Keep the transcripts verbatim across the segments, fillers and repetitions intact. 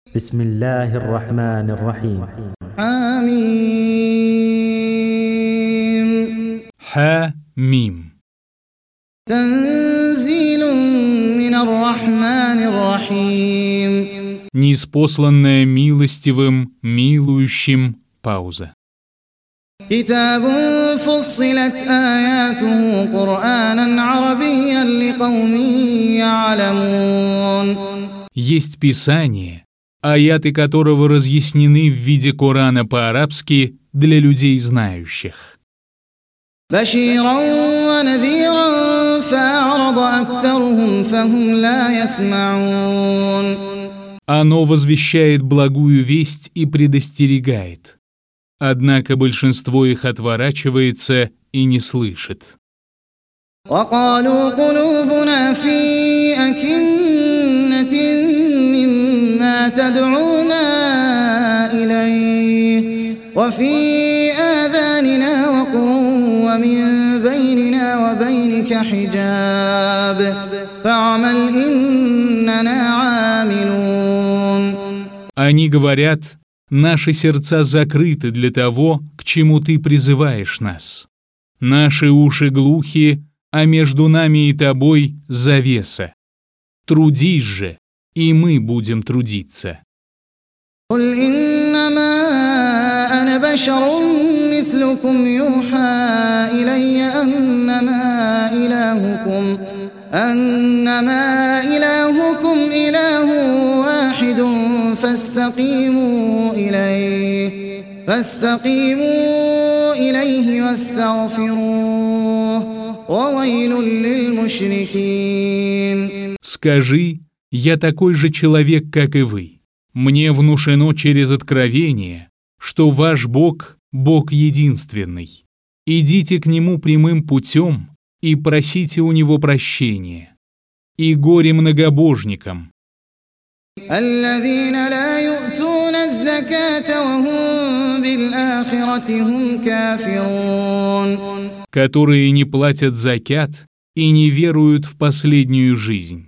بسم الله الرحمن الرحيم. آمين. حميم. تنزيل من الرحمن الرحيم. Ниспосланное милостивым, милующим. Пауза. كتاب فصلت آياته قرآنا عربيا لقوم يعلمون. Есть Писание, аяты которого разъяснены в виде Корана по-арабски для людей знающих. بشيرا ونذيرا فأعرض أكثرهم فهم لا يسمعون. Оно возвещает благую весть и предостерегает. Однако большинство их отворачивается и не слышит. وقالوا قلوبنا في أكنة مما تدعونا إليه وفي آذاننا وقر ومن بيننا وبينك حجاب فاعمل إننا عاملون. Они говорят: наши сердца закрыты для того, к чему ты призываешь нас. Наши уши глухи, а между нами и тобой завеса. Трудись же, и мы будем трудиться. قل إنما أنا بشر مثلكم يوحى إلي أنما إلهكم أنما إلهكم إله واحد فاستقيموا إليه فاستقيموا إليه واستغفروه وويل للمشركين. Скажи: я такой же человек, как и вы. Мне внушено через откровение, что ваш Бог – Бог единственный. Идите к Нему прямым путем и просите у Него прощения. И горе многобожникам, الذين لا يؤتون الزكاة وهم بالآخرة هم كافرون. которые не платят закят и не веруют в последнюю жизнь.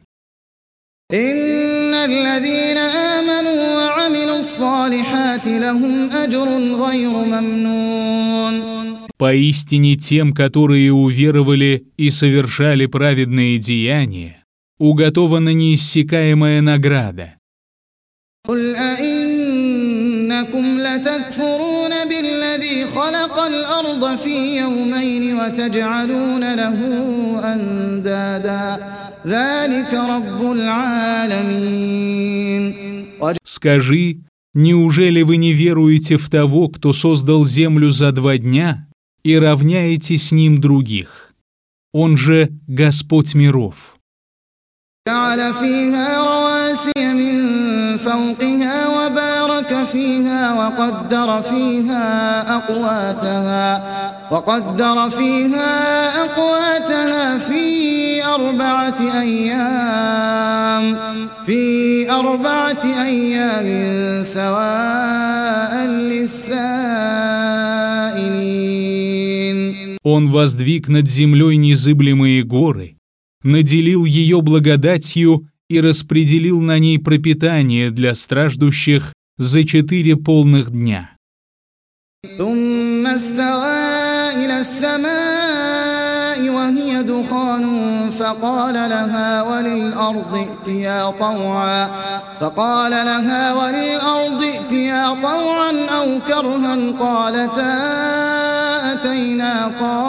إن الذين آمنوا وعملوا الصالحات لهم أجر غير ممنون. Поистине тем, которые уверовали и совершали праведные деяния, уготована неиссякаемая награда. قل أئنكم لتكفرون بالذي خلق الأرض في يومين وتجعلون له أندادا ذلك رب العالمين. Скажи: неужели вы не веруете в того, кто создал землю за два дня и равняете с ним других? Он же Господь миров. جعل فيها رواسي من فوقها وبارك فيها وقدر فيها أقواتها وقدر فيها أقواتها في أربعة أيام في أربعة أيام سواء للسائلين. Он воздвиг над землей незыблемые горы, наделил ее благодатью и распределил на ней пропитание для страждущих за четыре полных дня. ثم استوى إلى السماء وهي دخان فقال لها وللأرض ائتيا طوعا فقال لها وللأرض ائتيا طوعا أو كرها قالتا أتينا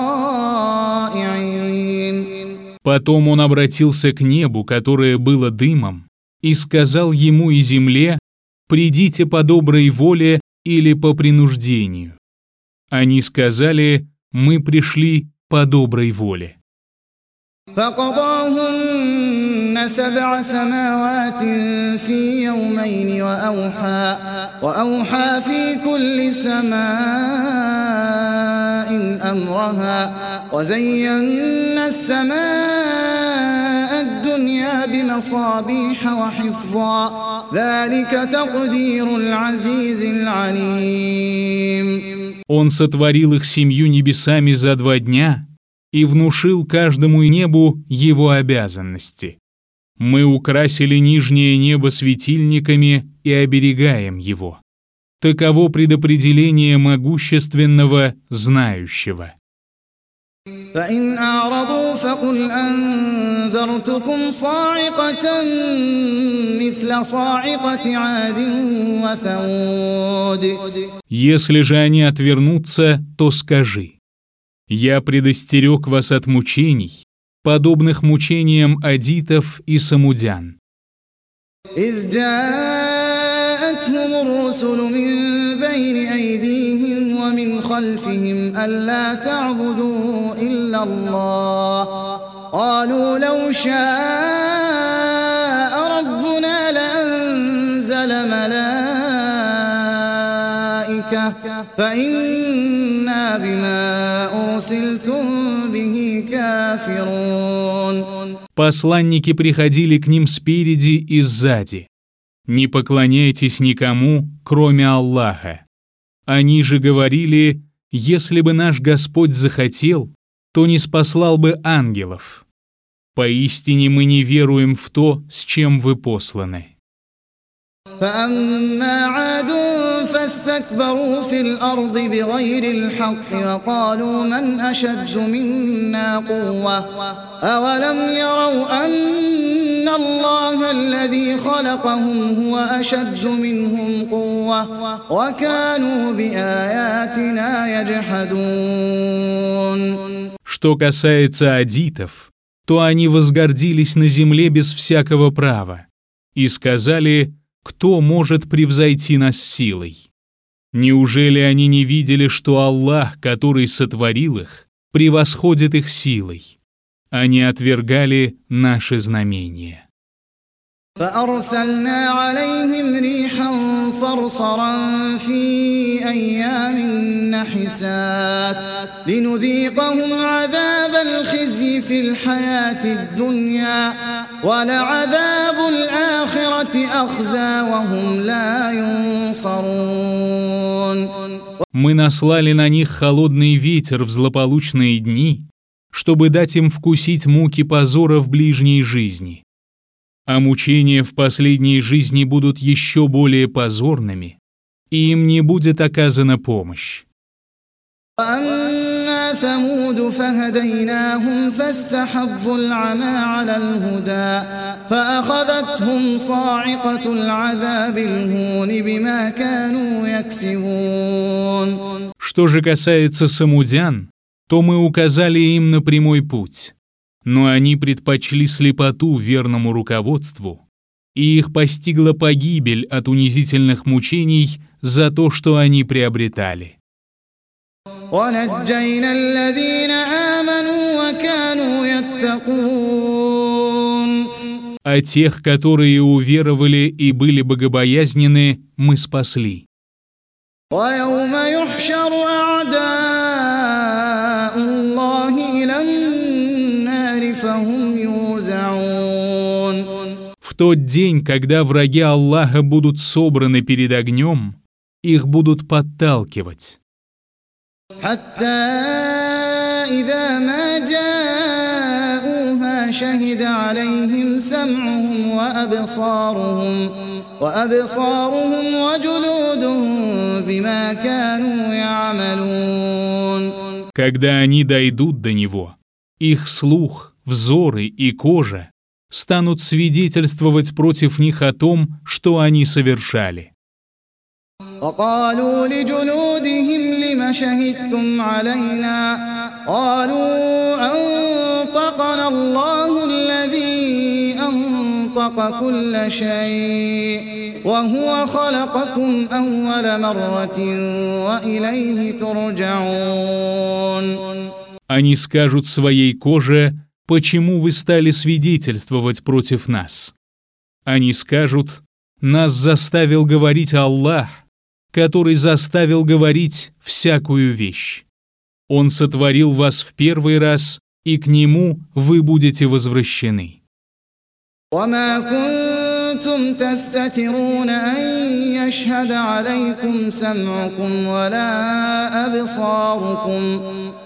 طائعين. Потом он обратился к небу, которое было дымом, и сказал ему и земле: «Придите по доброй воле или по принуждению». Они сказали: «Мы пришли по доброй воле». فقضاهن سبع سماوات في يومين وأوحى وأوحى في كل سماء أمرها وزينا السماء الدنيا بمصابيح وحفظا ذلك تقدير العزيز العليم. Он сотворил их семью небесами за два дня и внушил каждому небу его обязанности. Мы украсили нижнее небо светильниками и оберегаем его. Таково предопределение могущественного, знающего. فإن أعرضوا فقل أنذرتكم صاعقة مثل صاعقة عاد وثمود. Если же они отвернутся, то скажи: я предостерег вас от мучений, подобных мучениям адитов и самудян. إذ جاءتهم الرسل من بين أيديهم ومن خلفهم ألا تعبدوا إلا الله قالوا لو شاء ربنا لأنزل ملائكة فإنا بما أرسلتم به كافرون. Посланники приходили к ним спереди и сзади. Не поклоняйтесь никому, кроме Аллаха. Они же говорили: если бы наш Господь захотел, то не спаслал бы ангелов. Поистине мы не веруем в то, с чем вы посланы. فأما عاد فاستكبروا في الأرض بغير الحق وقالوا من أشد منا قوة أولم يروا أن الله الذي خلقهم هو أشد منهم قوة وكانوا بآياتنا يجحدون. Что касается адитов, то они возгордились на земле без всякого права и сказали: кто может превзойти нас силой? Неужели они не видели, что Аллах, который сотворил их, превосходит их силой? Они отвергали наши знамения. فأرسلنا عليهم ريحا صرصرا في أيام نحسات لنذيقهم عذاب الخزي في الحياة الدنيا ولعذاب الآخرة أخزى وهم لا ينصرون. Мы наслали на них холодный ветер в злополучные дни, чтобы дать им вкусить муки позора в ближней жизни. А мучения в последней жизни будут еще более позорными, и им не будет оказана помощь. وأما ثمود فهديناهم فاستحبوا العمى على الهدى فأخذتهم صاعقة العذاب الهون بما كانوا يكسبون. Что же касается самудян, то мы указали им на прямой путь. Но они предпочли слепоту верному руководству, и их постигла погибель от унизительных мучений за то, что они приобретали. ونجينا الذين آمنوا وكانوا يتقون. А тех, которые уверовали и были богобоязненны, мы спасли. ويوم يحشر أعداء الله إلى النار فهم يوزعون. В тот день, когда враги Аллаха будут собраны перед огнем, их будут подталкивать. حتى إذا ما جاءوها شهد عليهم سمعهم وأبصارهم وأبصارهم وجلودهم بما كانوا يعملون. Когда они дойдут до него, их слух, взоры и кожа станут свидетельствовать против них о том, что они совершали. وقالوا لجلودهم لم شهدتم علينا قالوا أنطقنا الله الذي أنطق كل شيء وهو خلقكم أول مرة وإليه ترجعون. Они скажут своей коже: почему вы стали свидетельствовать против нас? Они скажут: нас заставил говорить Аллах, который заставил говорить всякую вещь. Он сотворил вас в первый раз, и к Нему вы будете возвращены. وما كنتم تستترون أن يشهد عليكم سمعكم ولا أبصاركم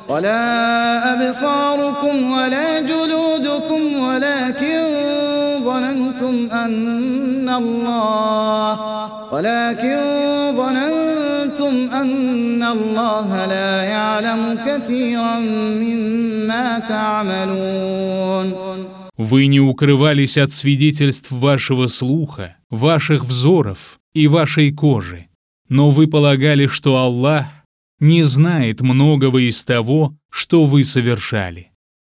ولا أبصاركم ولا جلودكم ولكن ظننتم أن الله ولكن ظننتم أن الله لا يعلم كثيرا مما تعملون. Вы не укрывались от свидетельств вашего слуха, ваших взоров и вашей кожи, но вы полагали, что Аллах не знает многого из того, что вы совершали.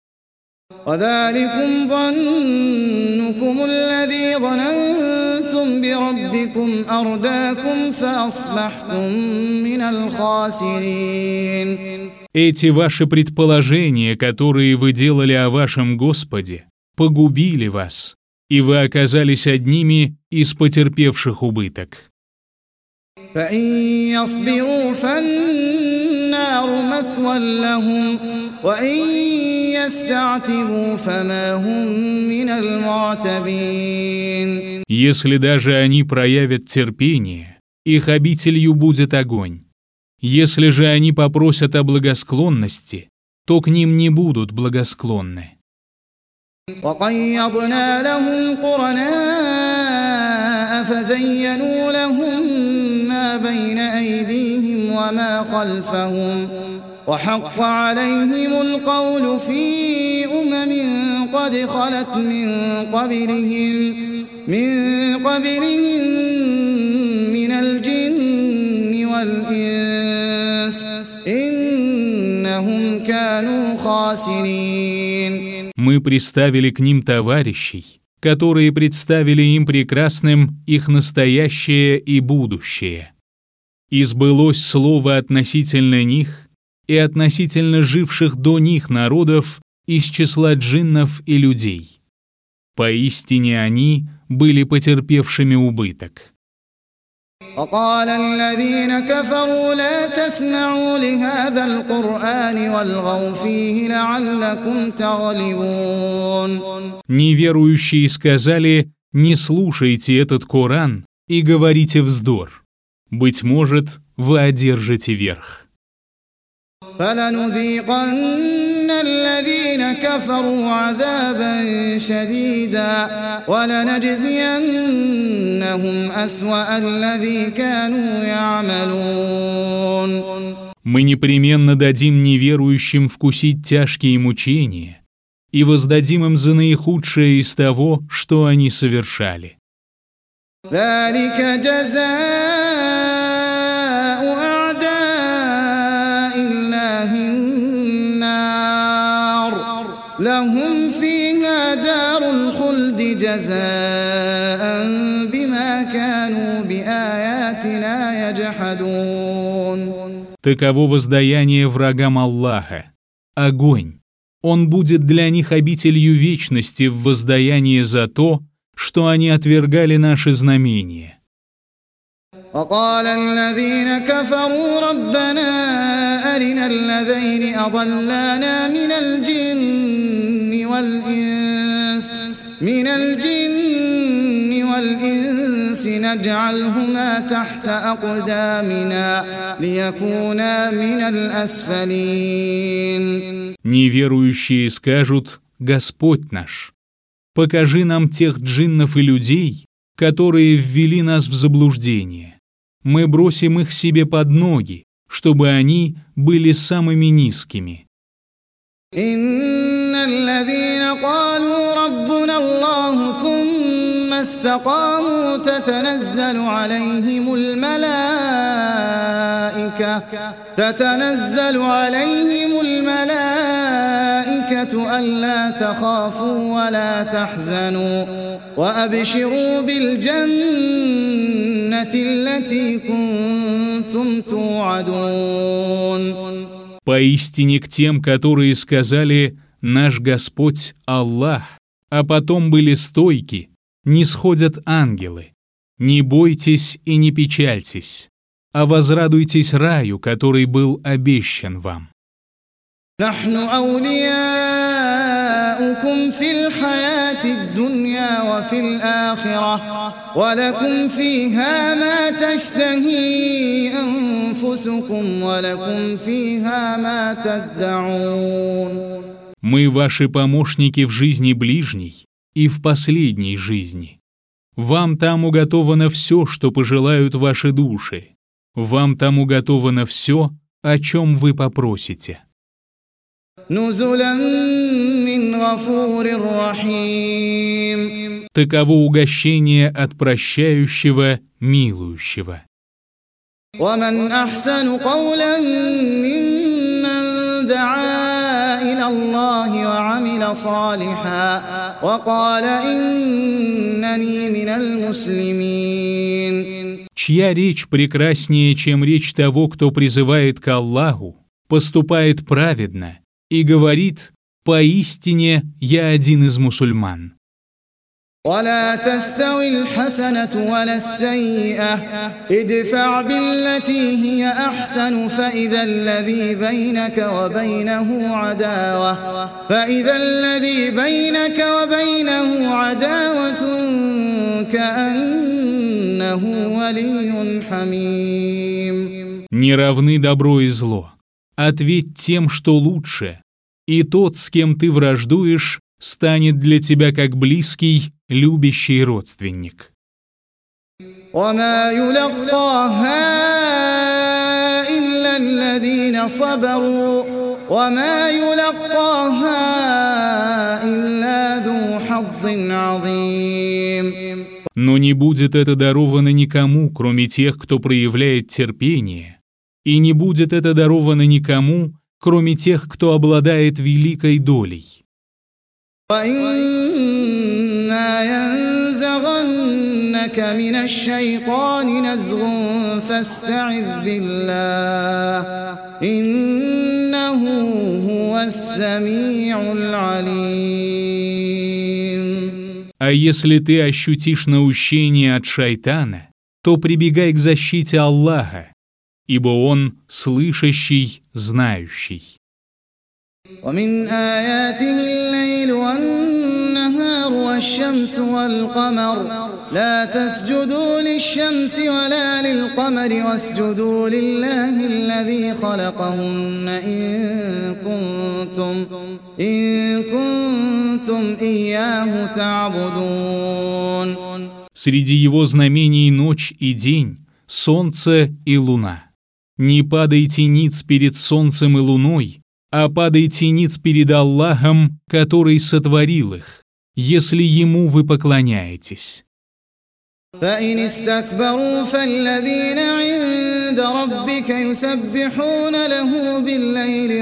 وذلكم ظنكم الذي ظننتم بربكم أرداكم فأصبحتم من الخاسرين. Эти ваши предположения, которые вы делали о вашем Господе, погубили вас, и вы оказались одними из потерпевших убыток. فإن يصبروا فالنار مثوى لهم وإن يستعتبوا فما هم من المعتبين. Если даже они проявят терпение, их обителью будет огонь. Если же они попросят о благосклонности, то к ним не будут благосклонны. وقيضنا لهم قرناء فزينوا لهم ما بين أيديهم وما خلفهم وحق عليهم القول في أمم قد خلت من قبلهم من قبلهم من الجن والإنس إنهم كانوا خاسرين. Мы приставили к ним товарищей, которые представили им прекрасным их настоящее и будущее. И сбылось слово относительно них и относительно живших до них народов из числа джиннов и людей. Поистине они были потерпевшими убыток. وقال الذين كفروا لا تسمعوا لهذا القرآن والغوا فيه لعلكم تغلبون. Неверующие сказали: «Не слушайте этот Коран и говорите вздор. Быть может, вы одержите верх». فلنذيقن الذين كفروا عذابا شديدا ولنجزينهم أسوأ الذي كانوا يعملون. Мы непременно дадим неверующим вкусить тяжкие мучения и воздадим им за наихудшее из того, что они совершали. ذلك جزاء أعداء الله النار لهم فيها دار الخلد جزاء بما كانوا بآياتنا يجحدون. Таково воздаяние врагам Аллаха. Огонь. Он будет для них обителью вечности в воздаянии за то, что они отвергали наши знамения. وقال الذين كفروا ربنا أرنا الذين أضلانا من الجن والإنس من الجن والإنس نجعلهما تحت أقدامنا ليكونا من الأسفلين. Неверующие скажут: «Господь наш, покажи нам тех джиннов и людей, которые ввели нас в заблуждение. Мы бросим их себе под ноги, чтобы они были самыми низкими». إن الذين قالوا ربنا الله ثم استقاموا تتنزل عليهم الملائكة تتنزل عليهم الملائكة ألا تخافوا ولا تحزنوا وأبشروا بالجنة التي كنتم توعدون. Поистине к тем, которые сказали: «Наш Господь Аллах», а потом были стойки, не сходят ангелы. Не бойтесь и не печальтесь, а возрадуйтесь раю, который был обещан вам. نحن أولياؤكم في الحياة الدنيا وفي الآخرة ولكم فيها ما تشتهي أنفسكم ولكم فيها ما تدعون. Мы ваши помощники в жизни ближней и в последней жизни. Вам там уготовано все, что пожелают ваши души. Вам там уготовано все, о чем вы попросите. Таково угощение от прощающего, милующего. ومن أحسن قولا ممن دعا إلى الله وعمل صالحا وقال إنني من المسلمين. Чья речь прекраснее, чем речь того, кто призывает к Аллаху, поступает праведно и говорит: «Поистине я один из мусульман». ولا تستوي الحسنة ولا السيئة ادفع بالتي هي أحسن فإذا الذي بينك وبينه عداوة فإذا الذي بينك وبينه عداوة كأنه ولي حميم. Не равны добро и зло. Ответь тем, что лучше, и тот, с кем ты враждуешь, станет для тебя как близкий, любящий родственник. وما يلقاها إلا الذين صبروا وما يلقاها إلا ذو حظ عظيم. Но не будет это даровано никому, кроме тех, кто проявляет терпение, и не будет это даровано никому, кроме тех, кто обладает великой долей. وإما ينزغنك من الشيطان نزغ فاستعذ بالله إنه هو السميع العليم. А если ты ощутишь наущение от шайтана, то прибегай к защите Аллаха, ибо Он слышащий, знающий. ومن آياته الليل والنهار والشمس والقمر لا تسجدوا للشمس ولا للقمر واسجدوا لله الذي خلقهن إن كنتم إن كنتم إياه تعبدون. Среди его знамений ночь и день, солнце и луна. Не падайте ниц перед солнцем и луной, а падайте ниц перед Аллахом, который сотворил их, если Ему вы поклоняетесь. فإن استكبروا فالذين عند ربك يسبحون له بالليل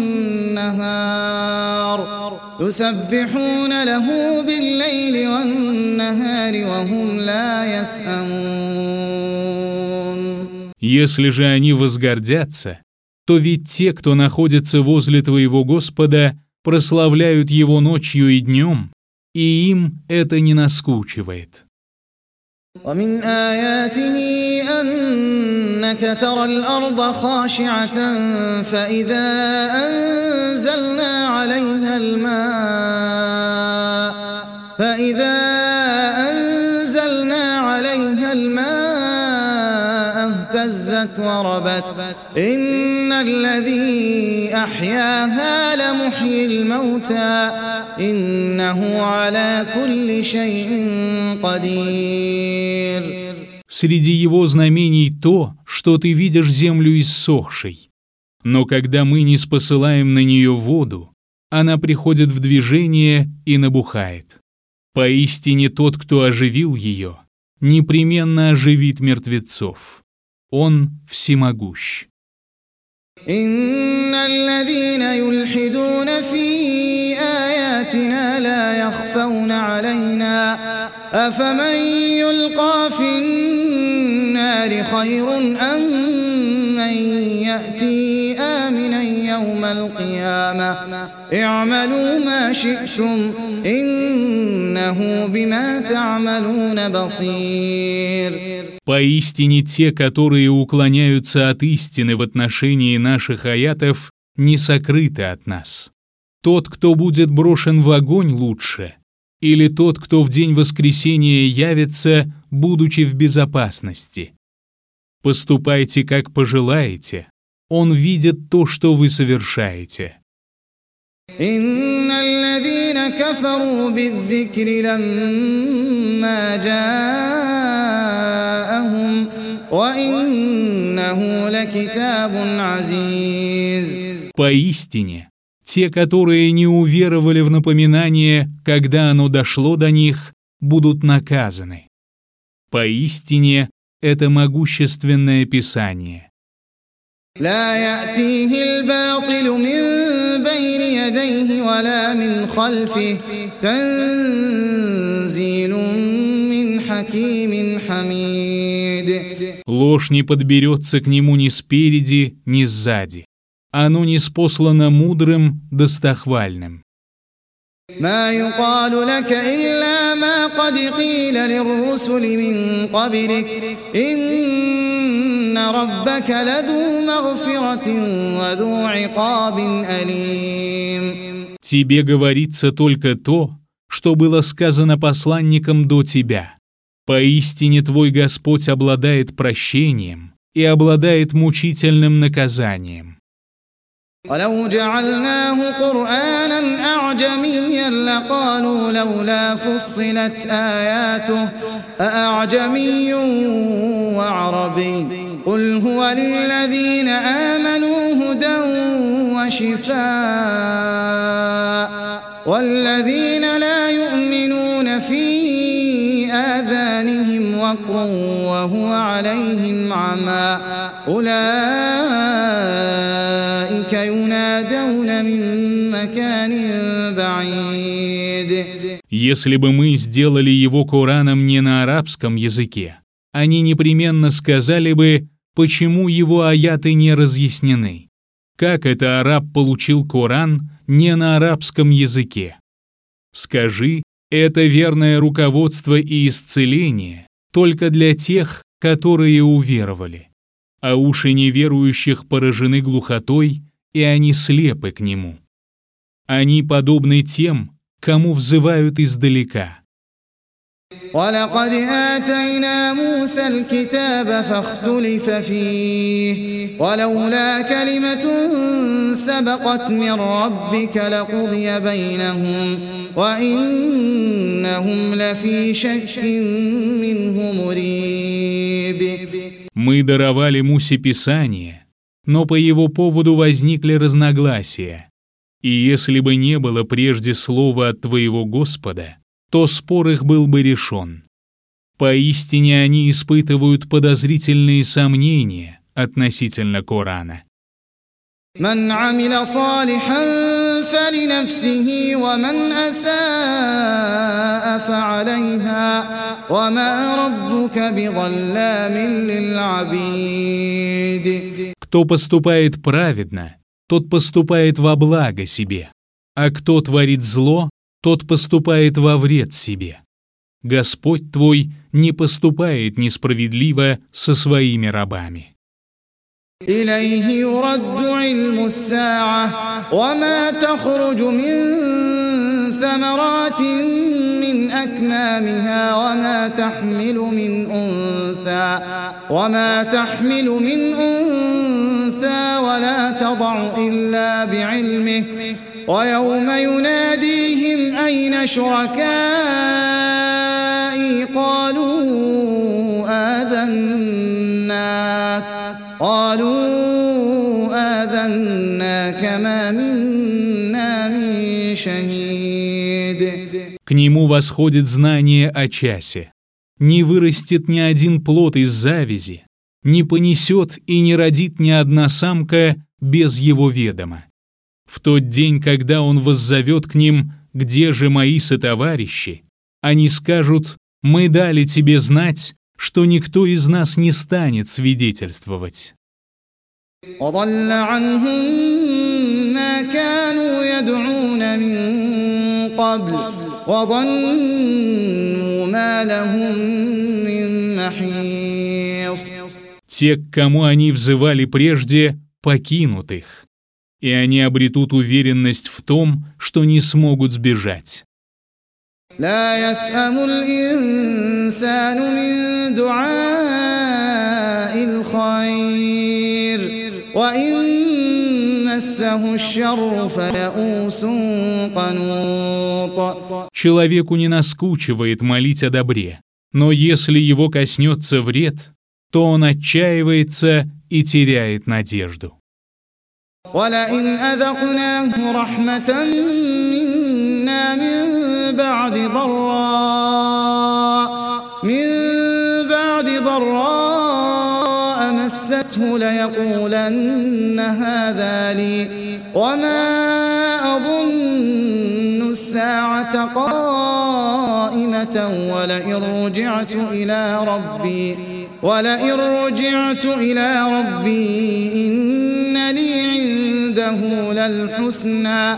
والنهار يسبحون له بالليل والنهار وهم لا يسأمون. Если же они возгордятся, то ведь те, кто находится возле твоего Господа, прославляют Его ночью и днем, и им это не наскучивает. ومن آياته أنك ترى الأرض خاشعة فإذا أنزلنا عليها الماء فإذا أنزلنا عليها الماء اهتزت وربت إن الذي أحياها لمحيي الموتى إنه على كل شيء قدير. Среди его знамений то, что ты видишь землю иссохшей. Но когда мы не спосылаем на нее воду, она приходит в движение и набухает. Поистине тот, кто оживил ее, непременно оживит мертвецов. Он всемогущ. إن الذين يلحدون في آياتنا لا يخفون علينا أفمن يلقى في النار خير أم من يأتي آمنا يوم القيامة اعملوا ما شئتم إنه بما تعملون بصير. Поистине те, которые уклоняются от истины в отношении наших аятов, не сокрыты от нас. Тот, кто будет брошен в огонь, лучше, или тот, кто в день воскресения явится, будучи в безопасности. Поступайте, как пожелаете, Он видит то, что вы совершаете. إن الذين كفروا بالذكر لما جاءهم وإنه لكتاب عزيز. Поистине, те, которые не уверовали в напоминание, когда оно дошло до них, будут наказаны. Поистине, это могущественное Писание. لا يأتيه الباطل من بين يديه ولا من خلفه تنزيل من حكيم حميد. Ложь не подберется к нему ни спереди, ни сзади. Оно ниспослано мудрым, достохвальным. ما يقال لك إلا ما قد قيل للرسل من قبلك إن ربك لذو مغفرة وذو عقاب أليم. Тебе говорится только то, что было сказано посланникам до тебя. Поистине твой Господь обладает прощением и обладает мучительным наказанием. ولو جعلناه قرآنا أعجميا لقالوا لولا فصلت آياته أأعجمي وعربي قل هو للذين آمنوا هدى وشفاء والذين لا يؤمنون في آذانهم وقر وهو عليهم عمى أولئك ينادون من مكان بعيد. Если бы мы сделали его Кораном не на арабском языке, они непременно сказали бы, почему его аяты не разъяснены. Как это араб получил Коран не на арабском языке? Скажи, это верное руководство и исцеление только для тех, которые уверовали. А уши неверующих поражены глухотой, и они слепы к нему. Они подобны тем, кому взывают издалека. ولقد آتينا موسى الكتاب فاختلف فيه ولولا كلمة سبقت من ربك لقضي بينهم وإنهم لفي شك منه مريب. Мы даровали Мусе Писание, но по его поводу возникли разногласия. И если бы не было прежде слова от твоего Господа, то спор их был бы решен. Поистине они испытывают подозрительные сомнения относительно Корана. من عمل صالحا فلنفسه ومن أساء فعليها وما ربك بظلام للعبيد. Кто поступает праведно, тот поступает во благо себе, а кто творит зло, тот поступает во вред себе. Господь твой не поступает несправедливо со своими рабами. إليه يرد علم الساعة وما تخرج من ثمرات من أكمامها وما تحمل من أنثى وما تحمل من أنثى ولا تضع إلا بعلمه ويوم يناديهم أين شركائي قالوا آذناك قالوا آذناك ما منا من شهيد. К нему восходит знание о часе. Не вырастет ни один плод из завязи, не понесет и не родит ни одна самка без его ведома. В тот день, когда он воззовет к ним, где же мои сотоварищи, они скажут, мы дали тебе знать, что никто из нас не станет свидетельствовать. وضل عنهم ما كانوا يدعون من قبل وظنوا ما لهم من محيص. Те, к кому они взывали прежде, покинут их, и они обретут уверенность в том, что не смогут сбежать. لا يسأم الإنسان من دعاء الخير وإن مسه الشر فيئوس قنوط. Человеку не наскучивает молить о добре, но если его коснется вред, то он отчаивается и теряет надежду. ولئن أذقناه رحمة منا من بعد ضراء من بعد ضراء مسته ليقولن هذا لي وما أظن الساعة قائمة ولئن رجعت إلى ربي ولئن رجعت إلى ربي إن لي عنده للحسنى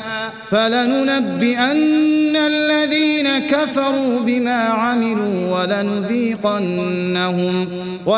فلننبئن الذين كفروا بما عملوا ولنذيقنهم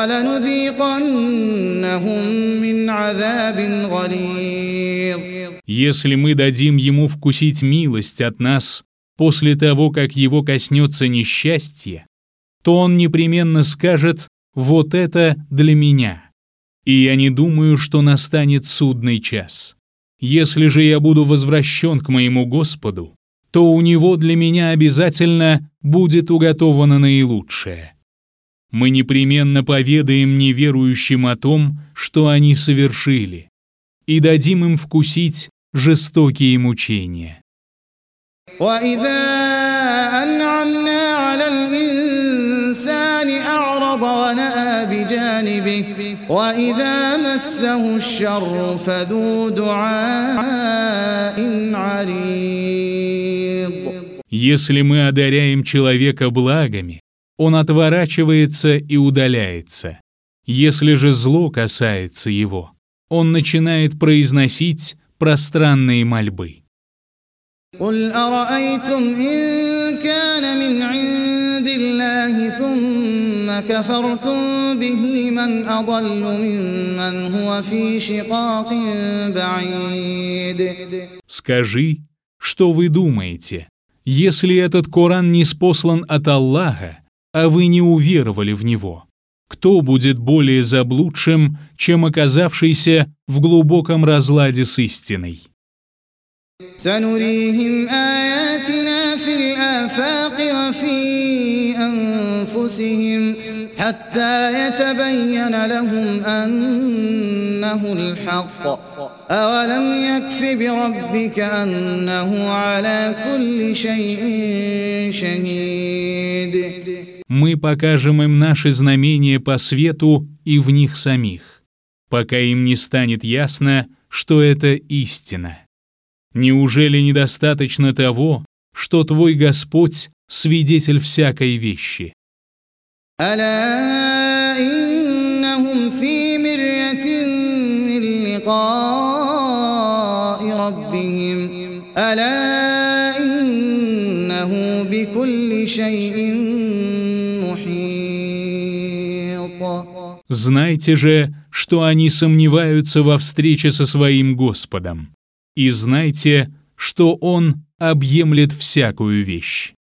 ولنذيقنهم من عذاب غليظ. Если мы дадим ему вкусить милость от нас после того, как его коснется несчастье, то он непременно скажет: «Вот это для меня». И я не думаю, что настанет судный час. Если же я буду возвращен к моему Господу, то у Него для меня обязательно будет уготовано наилучшее. Мы непременно поведаем неверующим о том, что они совершили, и дадим им вкусить жестокие мучения. وَإِذَا أَنْعَمْنَا عَلَى الْإِنسَانِ أَعْرَضَ وَنَأَى بِجَانِبِهِ وَإِذَا مَسَّهُ الشَّرُّ فَذُو دُعَاءٍ عَرِيضٍ. Если мы одаряем человека благами, он отворачивается и удаляется. Если же зло касается его, он начинает произносить пространные мольбы. قل أرأيتم إن كان من عند الله ثم كفرتم به من أضل ممن هو في شقاق بعيد. Скажи, что вы думаете, если этот Коран ниспослан от Аллаха, а вы не уверовали в него, кто будет более заблудшим, чем оказавшийся в глубоком разладе с истиной? سنريهم آياتنا في الآفاق وفي أنفسهم حتى يتبين لهم أنه الحق أولم يكف بربك أنه على كل شيء شهيد. Мы покажем им наши знамения по свету и в них самих, пока им не станет ясно, что это истина. Неужели недостаточно того, что твой Господь — свидетель всякой вещи? ألا إنهم في مرية من لقاء ربهم ألا إنه بكل شيء محيط. Знайте же, что они сомневаются во встрече со своим Господом. И знайте, что Он объемлет всякую вещь.